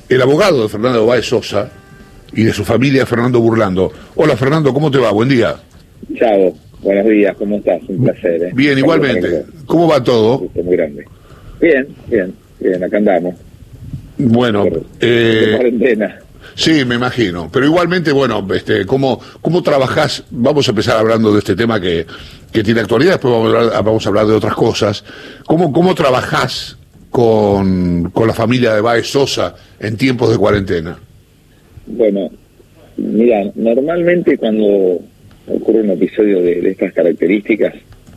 el abogado de Fernando Báez Sosa y de su familia, Fernando Burlando. Hola Fernando, ¿cómo te va? Buen día. Chao, buenos días, ¿cómo estás? Un placer. Bien, igualmente. ¿Cómo va todo? Muy grande. Bien, acá andamos. Bueno, cuarentena. Sí, me imagino. Pero igualmente, bueno, ¿cómo trabajás? Vamos a empezar hablando de este tema que tiene actualidad, después vamos a hablar de otras cosas. ¿Cómo trabajás con la familia de Báez Sosa en tiempos de cuarentena? Bueno, mira, normalmente cuando ocurre un episodio de estas características,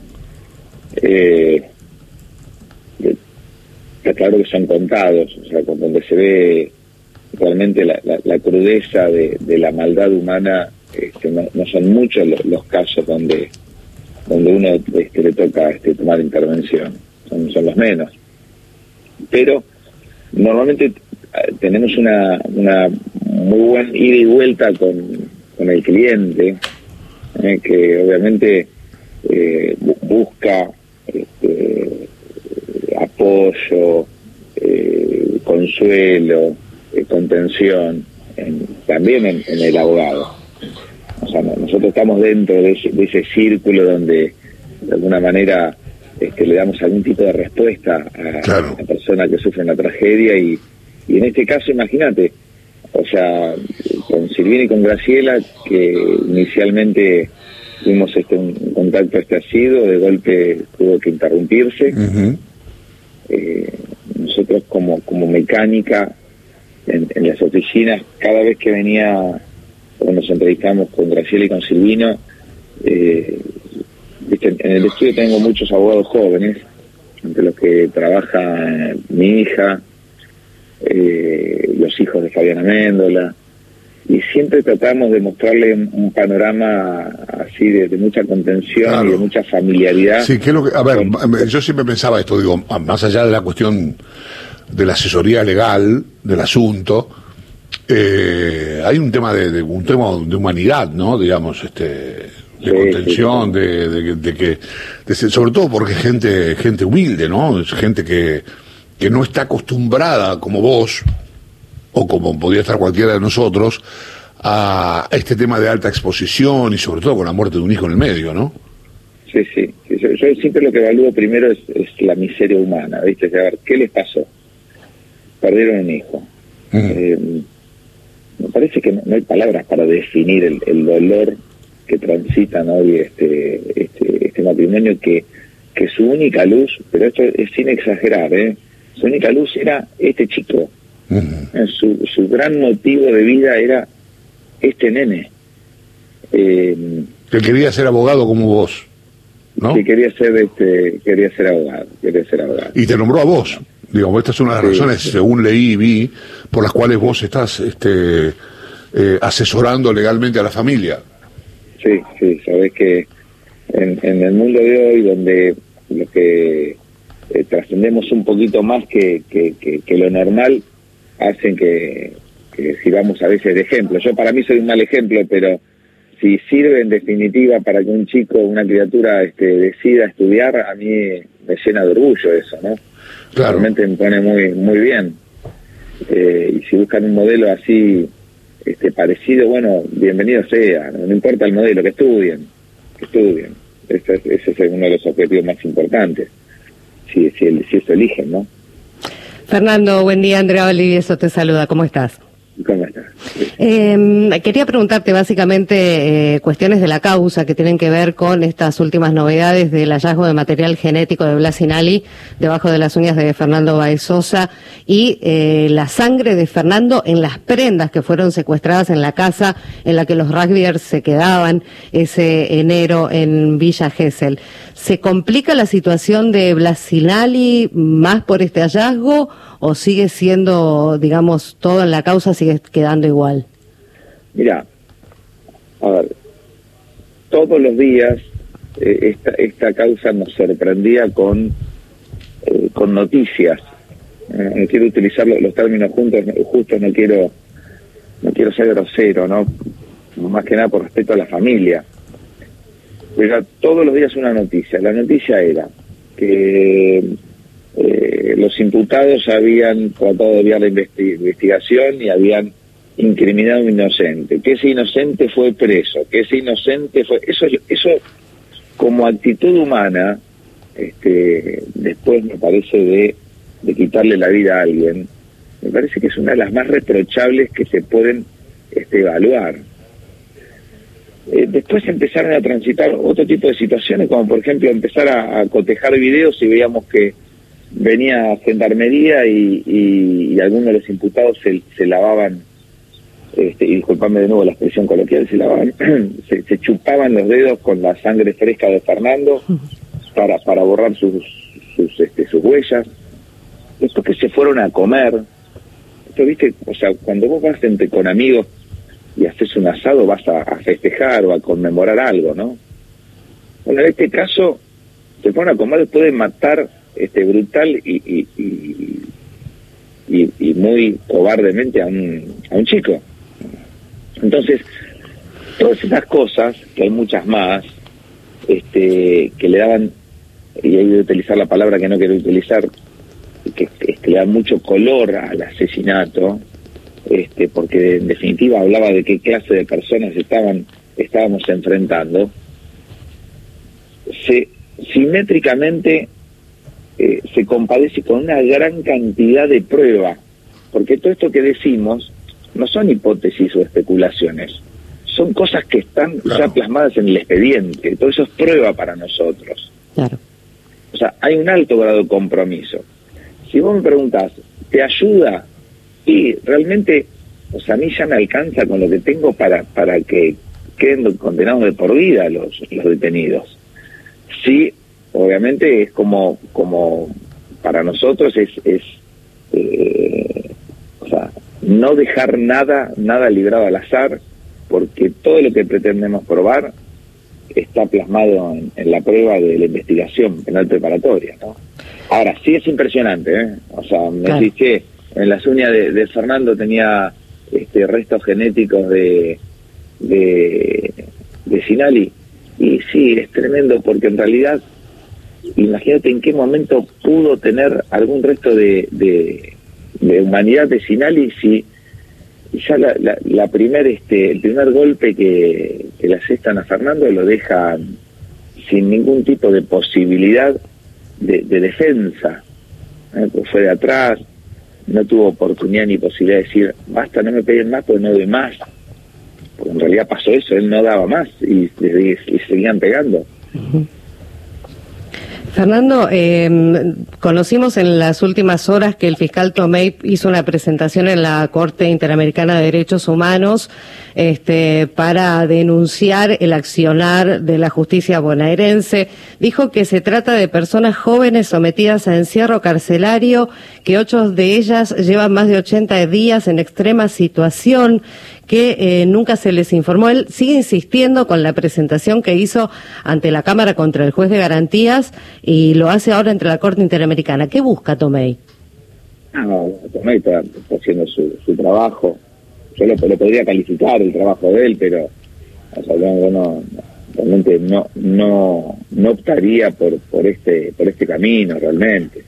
está claro que son contados, o sea, con donde se ve realmente la crudeza de la maldad humana. No son muchos los casos donde uno le toca tomar intervención, son los menos. Pero normalmente tenemos una muy buena ida y vuelta con el cliente, que obviamente busca apoyo, consuelo, contención, también en el abogado. O sea, nosotros estamos dentro de ese círculo donde de alguna manera le damos algún tipo de respuesta a la persona que sufre una tragedia, y en este caso, imagínate, o sea, con Silvina y con Graciela, que inicialmente tuvimos un contacto asiduo, de golpe tuvo que interrumpirse. Uh-huh. Nosotros como mecánica en las oficinas, cada vez que venía, cuando nos entrevistamos con Graciela y con Silvino, en el estudio tengo muchos abogados jóvenes, entre los que trabaja mi hija, los hijos de Fabiana Méndola, y siempre tratamos de mostrarle un panorama así de mucha contención y de mucha familiaridad. Sí, yo siempre pensaba esto, digo, más allá de la cuestión de la asesoría legal del asunto, hay un tema de humanidad, ¿no? Digamos, de contención, sobre todo porque es gente humilde, ¿no? Es gente que no está acostumbrada como vos, o como podría estar cualquiera de nosotros, a este tema de alta exposición y sobre todo con la muerte de un hijo en el medio, ¿no? Sí. Yo siempre lo que evalúo primero es la miseria humana, ¿viste? A ver, ¿qué les pasó? Perdieron un hijo. Me parece que no hay palabras para definir el dolor que transitan hoy este matrimonio, que su única luz, pero esto es sin exagerar, su única luz era este chico. Su gran motivo de vida era este nene. Que quería ser abogado como vos, ¿no? Que quería ser abogado. Y te nombró a vos. Digamos, esta es una de las razones, según leí y vi, por las cuales vos estás asesorando legalmente a la familia. Sí, sabés que en el mundo de hoy, donde lo que trascendemos un poquito más que lo normal, hacen que sirvamos a veces de ejemplo. Yo para mí soy un mal ejemplo, pero si sirve en definitiva para que un chico, una criatura decida estudiar, a mí me llena de orgullo eso, ¿no? Claro. Realmente me pone muy bien. Y si buscan un modelo así parecido, bueno, bienvenido sea, no importa el modelo, que estudien. Ese es uno de los objetivos más importantes, si eso eligen, ¿no? Fernando, buen día. Andrea Olivieso te saluda. ¿Cómo estás? ¿Cómo estás? Quería preguntarte básicamente cuestiones de la causa que tienen que ver con estas últimas novedades del hallazgo de material genético de Blas Sinali debajo de las uñas de Fernando Báez Sosa y la sangre de Fernando en las prendas que fueron secuestradas en la casa en la que los rugbyers se quedaban ese enero en Villa Gesell. ¿Se complica la situación de Blas Sinali más por este hallazgo o sigue siendo, digamos, todo en la causa sigue quedando igual? Mira, a ver, todos los días esta causa nos sorprendía con noticias. No quiero utilizar los términos justos, no quiero ser grosero, ¿no? Más que nada por respeto a la familia. Pero todos los días una noticia. La noticia era que los imputados habían tratado de desviar la investigación y habían incriminado a un inocente, que ese inocente fue preso, que ese inocente fue... Eso como actitud humana, después me parece de quitarle la vida a alguien, me parece que es una de las más reprochables que se pueden evaluar. Después empezaron a transitar otro tipo de situaciones, como por ejemplo empezar a cotejar videos y veíamos que venía gendarmería y algunos de los imputados se lavaban, y disculpame de nuevo la expresión coloquial, se chupaban los dedos con la sangre fresca de Fernando para borrar sus huellas. Después que se fueron a comer, ¿viste? O sea, cuando vos vas con amigos y haces un asado, vas a festejar o a conmemorar algo, ¿no? Bueno, en este caso se fueron a comer después de matar brutal y muy cobardemente a un chico. Entonces, todas esas cosas, que hay muchas más, que le daban, y hay de utilizar la palabra que no quiero utilizar, que le da mucho color al asesinato, porque en definitiva hablaba de qué clase de personas estábamos enfrentando, simétricamente se compadece con una gran cantidad de pruebas, porque todo esto que decimos no son hipótesis o especulaciones, son cosas que están ya plasmadas en el expediente, todo eso es prueba para nosotros. Claro. O sea, hay un alto grado de compromiso. Si vos me preguntás, ¿te ayuda? Y realmente, o sea, a mí ya me alcanza con lo que tengo para que queden condenados de por vida los detenidos. Sí, obviamente es como para nosotros o sea, no dejar nada librado al azar, porque todo lo que pretendemos probar está plasmado en la prueba de la investigación penal preparatoria, ¿no? Ahora, sí es impresionante, ¿eh? O sea, me decís que en las uñas de Fernando tenía restos genéticos de Sinali, y sí, es tremendo, porque en realidad, imagínate en qué momento pudo tener algún resto de humanidad de Sinali si ya el primer golpe que le asestan a Fernando lo deja sin ningún tipo de posibilidad de defensa, pues fue de atrás, no tuvo oportunidad ni posibilidad de decir basta, no me peguen más, pues no doy más, porque en realidad pasó eso, él no daba más y seguían pegando. Uh-huh. Fernando, conocimos en las últimas horas que el fiscal Tomei hizo una presentación en la Corte Interamericana de Derechos Humanos para denunciar el accionar de la justicia bonaerense. Dijo que se trata de personas jóvenes sometidas a encierro carcelario, que 8 de ellas llevan más de 80 días en extrema situación, que nunca se les informó. Él sigue insistiendo con la presentación que hizo ante la Cámara contra el juez de garantías y lo hace ahora entre la Corte Interamericana. ¿Qué busca Tomei? No, Tomei está haciendo su trabajo. Yo lo podría calificar el trabajo de él, pero o sea, bueno, realmente no optaría por este camino realmente.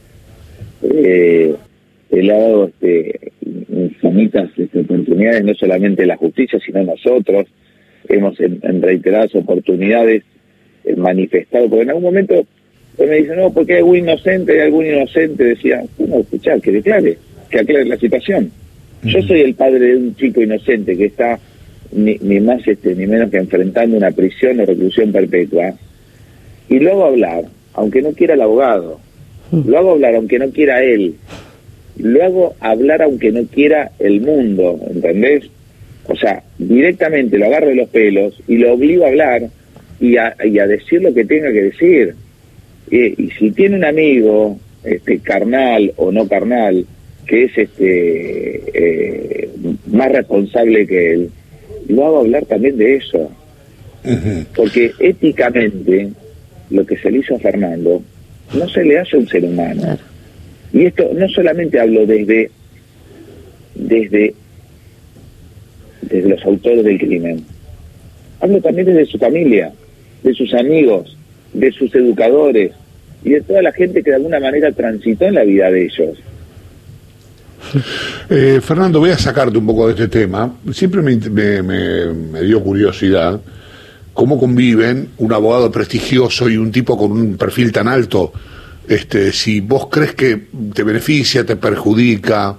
Él ha dado infinitas oportunidades, no solamente la justicia, sino nosotros. Hemos en reiteradas oportunidades manifestado, porque en algún momento él me dice, no, porque hay algún inocente, decía, bueno, escuchá, que aclare la situación. Uh-huh. Yo soy el padre de un chico inocente que está ni más ni menos que enfrentando una prisión o reclusión perpetua, y lo hago hablar, aunque no quiera el abogado, lo hago hablar aunque no quiera él, lo hago hablar aunque no quiera el mundo, ¿entendés? O sea, directamente lo agarro de los pelos y lo obligo a hablar y a decir lo que tenga que decir. Y si tiene un amigo, carnal o no carnal, que es más responsable que él, lo hago hablar también de eso. Uh-huh. Porque éticamente, lo que se le hizo a Fernando no se le hace a un ser humano. Claro. Y esto no solamente hablo desde los autores del crimen, hablo también desde su familia, de sus amigos, de sus educadores, y de toda la gente que de alguna manera transitó en la vida de ellos. Fernando, voy a sacarte un poco de este tema. Siempre me dio curiosidad cómo conviven un abogado prestigioso y un tipo con un perfil tan alto. Si vos crees que te beneficia, te perjudica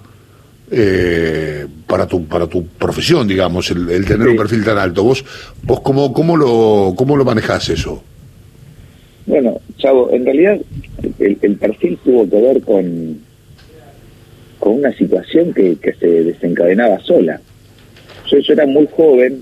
para tu profesión, digamos, el tener un perfil tan alto. ¿Vos cómo lo manejás eso? Bueno, Chavo, en realidad el perfil tuvo que ver con una situación que se desencadenaba sola. Yo era muy joven,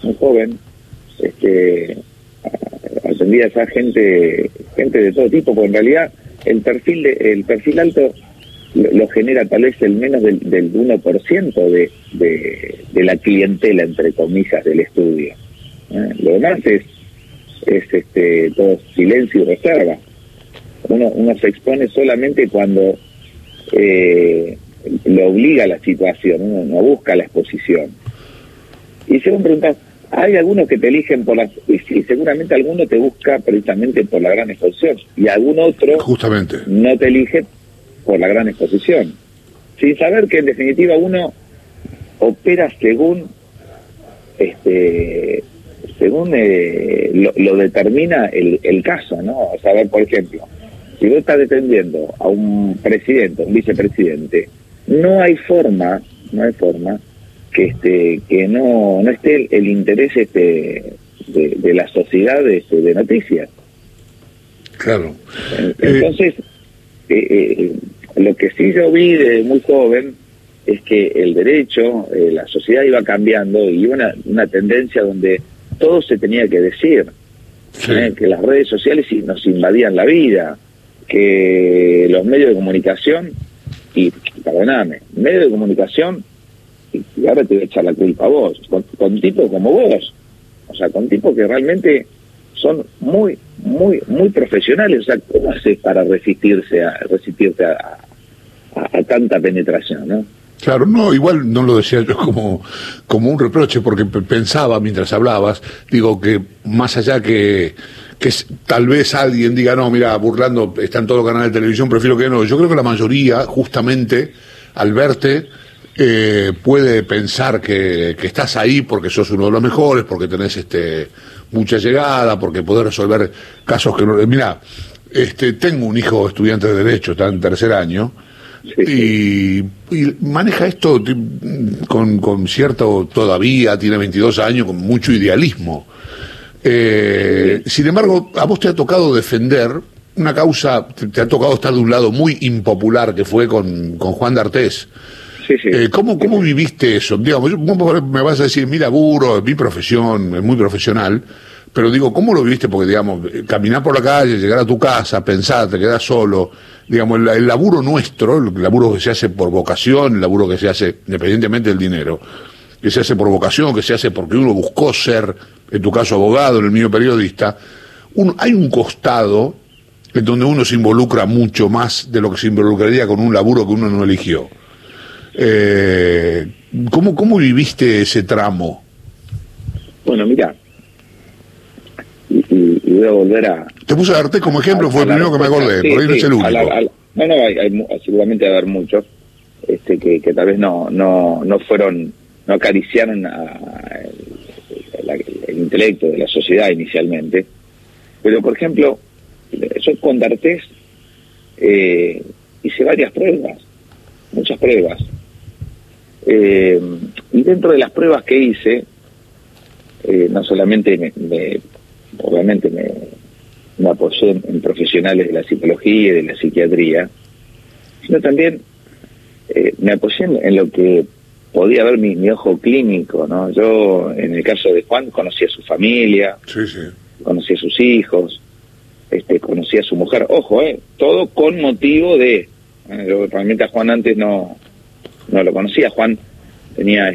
atendía a esa gente de todo tipo, porque en realidad el perfil alto lo genera tal vez el menos del 1% de la clientela, entre comillas, del estudio. Lo demás es todo silencio y reserva. Uno se expone solamente cuando lo obliga a la situación, uno no busca la exposición. Y según preguntas, hay algunos que te eligen por las... Y sí, seguramente alguno te busca precisamente por la gran exposición, y algún otro justamente no te elige por la gran exposición, sin saber que en definitiva uno opera según lo determina el caso, ¿no? O sea, a ver, por ejemplo, si vos estás defendiendo a un presidente, un vicepresidente, no hay forma que no esté el interés de la sociedad de noticias. Claro. Entonces, lo que sí yo vi de muy joven es que el derecho, la sociedad iba cambiando, y una tendencia donde todo se tenía que decir, Sí. Que las redes sociales nos invadían la vida, que los medios de comunicación, y perdóname, medios de comunicación, y ahora te voy a echar la culpa a vos, con tipos como vos, o sea, con tipos que realmente son muy profesionales. O sea, ¿cómo haces para resistirte a tanta penetración, no? Claro, no, igual no lo decía yo como un reproche, porque pensaba mientras hablabas, digo que más allá que tal vez alguien diga, no, mira, burlando, están todos los canales de televisión, prefiero que no. Yo creo que la mayoría, justamente, al verte, puede pensar que estás ahí porque sos uno de los mejores, porque tenés mucha llegada, porque podés resolver casos que no... Mira, tengo un hijo estudiante de Derecho, está en tercer año, y maneja esto con cierto, todavía tiene 22 años, con mucho idealismo. Sin embargo, a vos te ha tocado defender una causa, te ha tocado estar de un lado muy impopular, que fue con Juan D'Artés. Sí, sí. ¿Cómo viviste eso? Digamos, vos me vas a decir, mira, laburo, es mi profesión, es muy profesional, pero digo, ¿cómo lo viviste? Porque, digamos, caminar por la calle, llegar a tu casa, pensar, te quedás solo, digamos, el laburo nuestro, el laburo que se hace por vocación, el laburo que se hace independientemente del dinero, que se hace por vocación, que se hace porque uno buscó ser, en tu caso abogado, en el mío periodista, hay un costado en donde uno se involucra mucho más de lo que se involucraría con un laburo que uno no eligió. ¿Cómo viviste ese tramo? Bueno, mira, y voy a volver a... Te puse a darte como ejemplo, fue el primero que me acordé, sí, por ahí no es el único. No, hay seguramente va a haber muchos que tal vez no fueron, no acariciaron el intelecto de la sociedad inicialmente. Pero, por ejemplo, yo con D'Artés hice varias pruebas, muchas pruebas. Y dentro de las pruebas que hice, no solamente obviamente me apoyé en profesionales de la psicología y de la psiquiatría, sino también me apoyé en lo que podía ver mi ojo clínico, ¿no? Yo, en el caso de Juan, conocí a su familia, Sí. conocí a sus hijos, conocí a su mujer, ojo, todo con motivo de... yo realmente a Juan antes no lo conocía. Juan tenía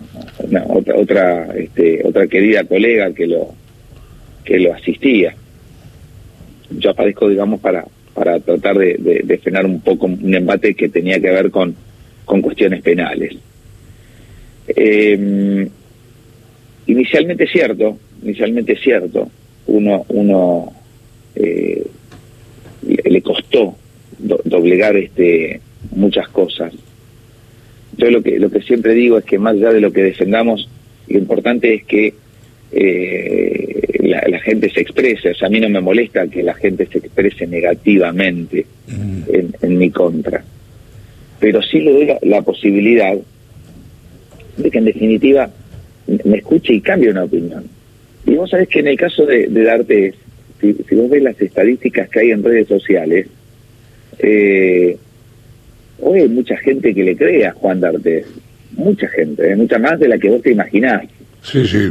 otra querida colega que lo asistía. Yo aparezco, digamos, para tratar de frenar un poco un embate que tenía que ver con cuestiones penales. Inicialmente es cierto, uno le costó doblegar muchas cosas. Yo lo que siempre digo es que más allá de lo que defendamos, lo importante es que la gente se exprese. O sea, a mí no me molesta que la gente se exprese negativamente en mi contra, pero sí le doy la posibilidad de que en definitiva me escuche y cambie una opinión. Y vos sabés que en el caso de D'Artés, si vos ves las estadísticas que hay en redes sociales, hoy hay mucha gente que le cree a Juan D'Artés, mucha gente, mucha más de la que vos te imaginás. Sí, sí.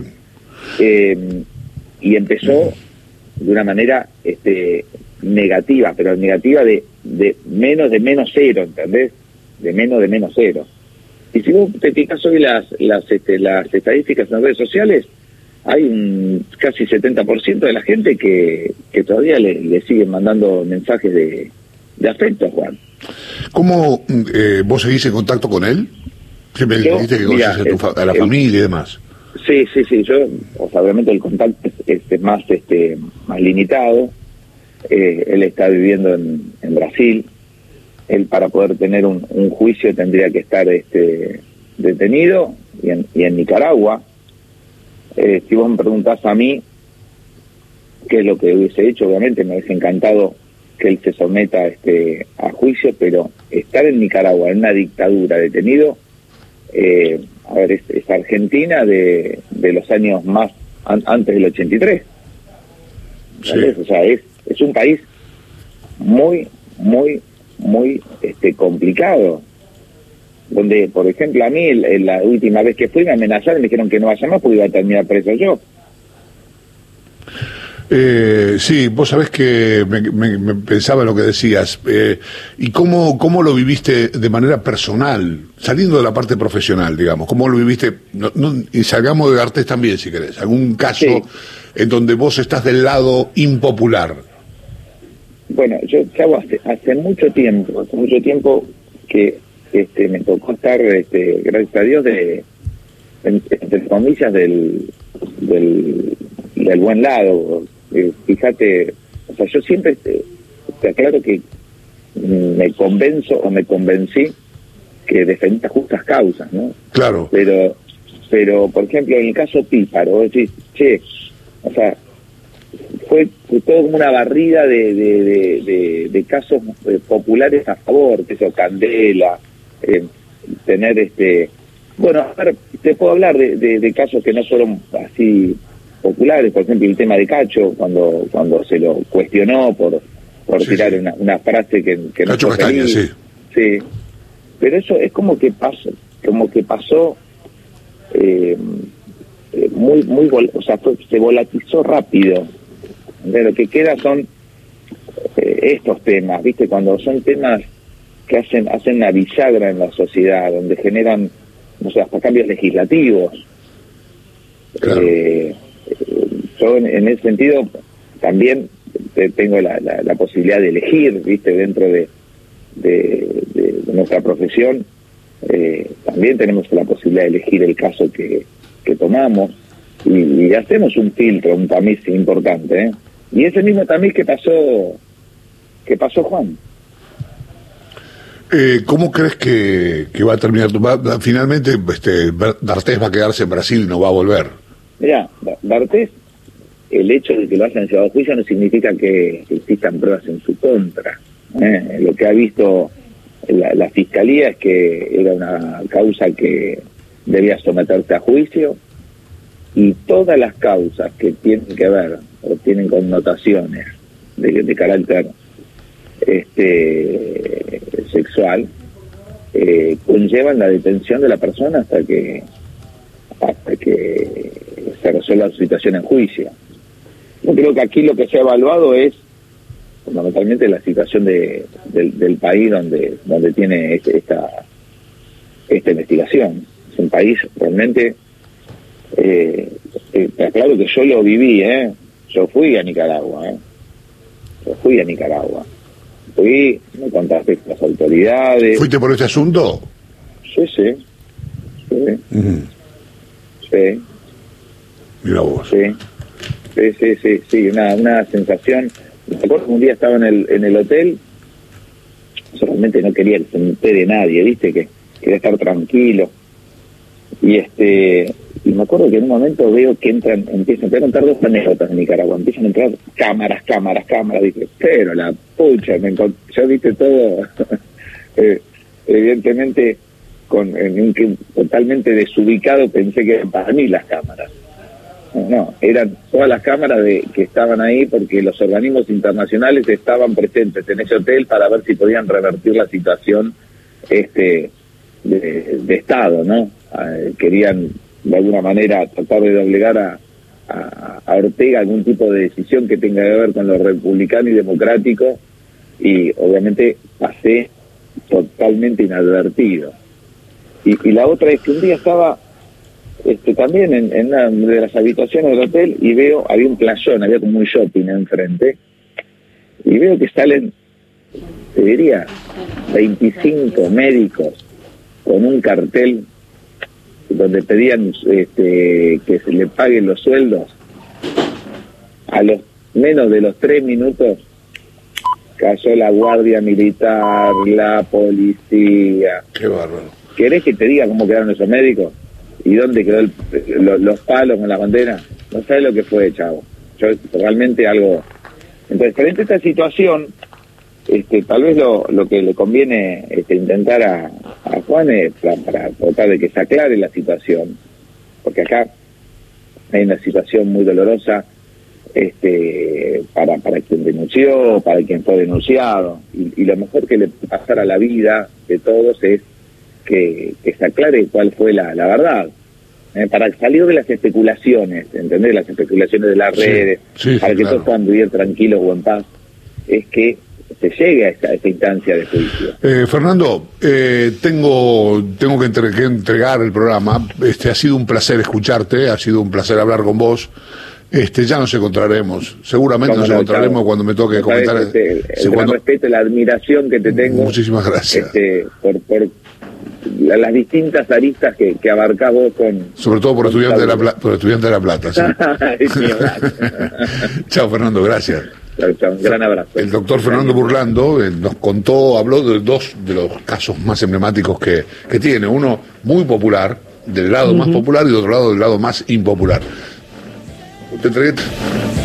Y empezó de una manera negativa, pero negativa de menos cero, ¿entendés? De menos cero. Y si vos te fijas hoy las estadísticas en redes sociales, hay un casi 70% de la gente que todavía le siguen mandando mensajes de afecto a Juan. ¿Cómo vos seguís en contacto con él? Siempre dijiste que conoces a la familia y demás. Sí, yo, obviamente el contacto es más limitado. Él está viviendo en Brasil. Él, para poder tener un juicio, tendría que estar detenido, y en Nicaragua. Si vos me preguntás a mí qué es lo que hubiese hecho, obviamente me hubiese encantado que él se someta a juicio, pero estar en Nicaragua, en una dictadura, detenido, es Argentina de los años más antes del 83. Sí. O sea, es un país muy complicado, donde, por ejemplo, a mí la última vez que fui me amenazaron y me dijeron que no vaya más porque iba a terminar preso yo. Sí, vos sabés que me pensaba en lo que decías. ¿Y cómo lo viviste de manera personal, saliendo de la parte profesional, digamos? ¿Cómo lo viviste? Y salgamos de D'Artés también, si querés. ¿Algún caso en donde vos estás del lado impopular? Bueno, yo hace mucho tiempo que me tocó estar, gracias a Dios, entre comillas, del buen lado. Fíjate, o sea, yo siempre, claro que me convencí que defendía justas causas, ¿no? Claro. Pero por ejemplo, en el caso Píparo, decís, o sea, fue todo como una barrida de casos populares a favor, que eso, Candela, tener bueno, a ver, te puedo hablar de casos que no fueron así populares, por ejemplo el tema de Cacho, cuando se lo cuestionó por tirar una frase que no Cacho fue Castaña, feliz. Sí, pero eso es como que pasó o sea, se volatilizó rápido. Lo que queda son estos temas, ¿viste? Cuando son temas que hacen una bisagra en la sociedad, donde generan, no sé, hasta cambios legislativos. Claro. Yo en ese sentido también tengo la posibilidad de elegir, ¿viste? Dentro de nuestra profesión, también tenemos la posibilidad de elegir el caso que tomamos, y hacemos un filtro, un tamiz importante, y ese mismo tamiz que pasó Juan. ¿Cómo crees que va a terminar? Finalmente, D'Artés va a quedarse en Brasil y no va a volver. Mirá, D'Artés, el hecho de que lo hayan llevado a juicio no significa que existan pruebas en su contra. Lo que ha visto la Fiscalía es que era una causa que debía someterse a juicio, y todas las causas que tienen que ver o tienen connotaciones de carácter sexual conllevan la detención de la persona hasta que se resuelva su situación en juicio. Yo creo que aquí lo que se ha evaluado es fundamentalmente la situación del país donde tiene esta investigación. Es un país realmente, claro que yo lo viví, yo fui a Nicaragua, me contacté con las autoridades. ¿Fuiste por ese asunto? Sí. Mira vos. Sí, una sensación. Me acuerdo que un día estaba en el hotel, yo realmente no quería que se me entere nadie, ¿viste? Que quería estar tranquilo. Y me acuerdo que en un momento veo que empiezan a contar dos anécdotas en Nicaragua, empiezan a entrar cámaras, dije, pero la pucha, yo viste todo, evidentemente, totalmente desubicado, pensé que eran para mí las cámaras. No, eran todas las cámaras que estaban ahí porque los organismos internacionales estaban presentes en ese hotel para ver si podían revertir la situación de Estado, ¿no? Querían de alguna manera tratar de obligar a Ortega a algún tipo de decisión que tenga que ver con lo republicano y democrático, y obviamente pasé totalmente inadvertido. Y la otra es que un día estaba también en una de las habitaciones del hotel y veo, había un playón, había como un shopping enfrente, y veo que salen, te diría, 25 médicos con un cartel donde pedían que se le paguen los sueldos. A los menos de los 3 minutos cayó la guardia militar, la policía. Qué bárbaro. ¿Querés que te diga cómo quedaron esos médicos? ¿Y dónde quedó los palos con la bandera? No sabes lo que fue, chavo. Yo realmente algo... Entonces, frente a esta situación, tal vez lo que le conviene intentar a Juan es para tratar de que se aclare la situación, porque acá hay una situación muy dolorosa para quien denunció, para quien fue denunciado, y lo mejor que le puede pasar a la vida de todos es que se aclare cuál fue la verdad, para salir de las especulaciones, ¿entendés? Las especulaciones de las redes, para que todos puedan vivir tranquilos o en paz, es que se llegue a esta instancia de juicio. Fernando, tengo que entregar el programa. Ha sido un placer escucharte, ha sido un placer hablar con vos. Ya nos encontraremos, seguramente nos encontraremos, Chavo, cuando me toque comentar. El gran respeto y la admiración que te tengo. Muchísimas gracias. Por las distintas aristas que abarcás vos sobre todo por estudiante de La Plata. ¿Sí? Chao, Fernando, gracias. Un gran abrazo. El doctor Fernando Burlando nos habló de dos de los casos más emblemáticos que tiene. Uno muy popular, del lado más popular, y de otro lado del lado más impopular. Te entregué.